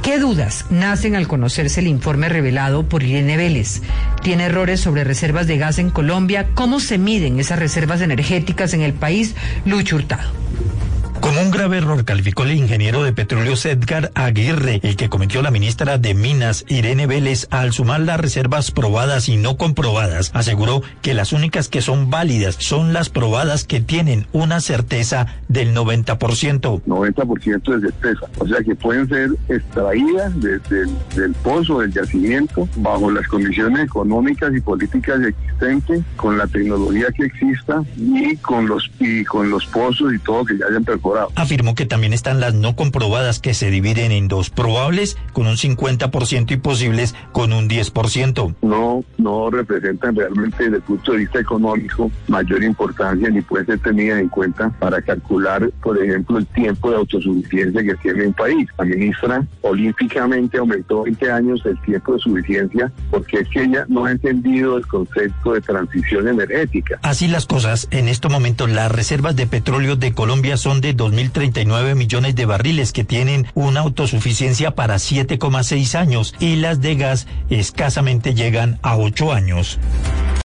¿Qué dudas nacen al conocerse el informe revelado por Irene Vélez? ¿Tiene errores sobre reservas de gas en Colombia? ¿Cómo se miden esas reservas energéticas en el país? Lucho Hurtado. Como un grave error calificó el ingeniero de petróleos Edgar Aguirre, el que cometió la ministra de Minas, Irene Vélez, al sumar las reservas probadas y no comprobadas. Aseguró que las únicas que son válidas son las probadas que tienen una certeza del 90%. 90% de certeza. O sea que pueden ser extraídas del pozo, del yacimiento, bajo las condiciones económicas y políticas existentes, con la tecnología que exista y con los pozos y todo que ya hayan perforado. Afirmó que también están las no comprobadas, que se dividen en dos: probables con un 50% y posibles con un 10%. No representan realmente desde el punto de vista económico mayor importancia, ni puede ser tenida en cuenta para calcular, por ejemplo, el tiempo de autosuficiencia que tiene un país. La ministra olímpicamente aumentó 20 años el tiempo de suficiencia porque es que ella no ha entendido el concepto de transición energética. Así las cosas, en este momento las reservas de petróleo de Colombia son de 2.039 millones de barriles, que tienen una autosuficiencia para 7,6 años, y las de gas escasamente llegan a 8 años.